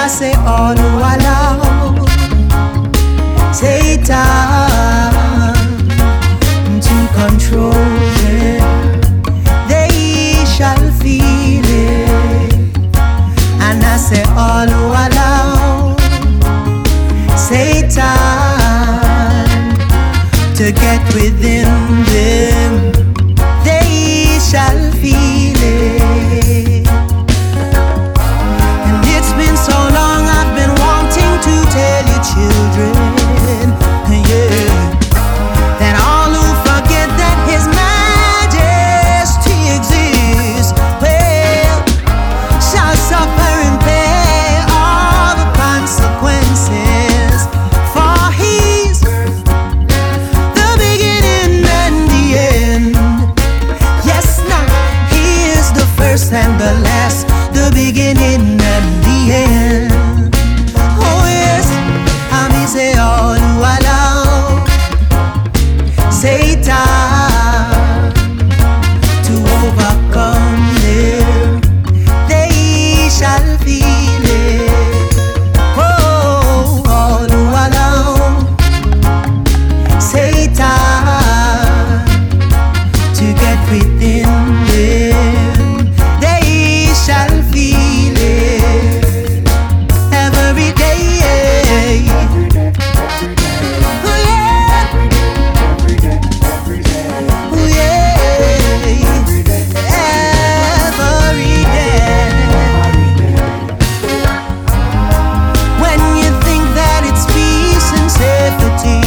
I say all who allow Satan to control them, they shall feel it. And I say all who allow Satan to get within them, they shall feel it. And it's been so long I've been wanting to tell you children, yeah, that all who forget that His Majesty exists, well, shall suffer and pay all the consequences. For He's the beginning and the end. Yes, now He is the first and the last, the beginning and the end. Oh yes, I say all who allow Satan to overcome them, they shall feel it. Oh, all who allow Satan to get within them, they shall feel it every day. Oh yeah, oh yeah, every day. When you think that it's peace and safety,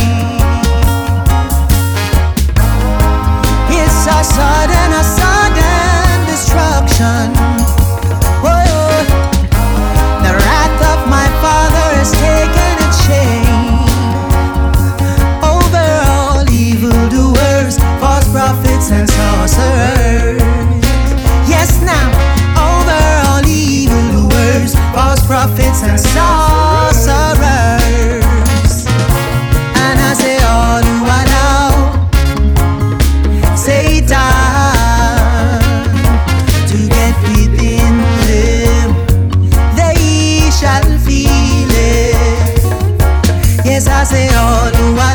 it's a sudden destruction. Whoa. The wrath of my Father has taken its shame over all evildoers, false prophets and sorcerers. Yes, now, over all evildoers, false prophets and sorcerers. And I say all who allow Satan to get within them, they shall feel it. Yes, I say all who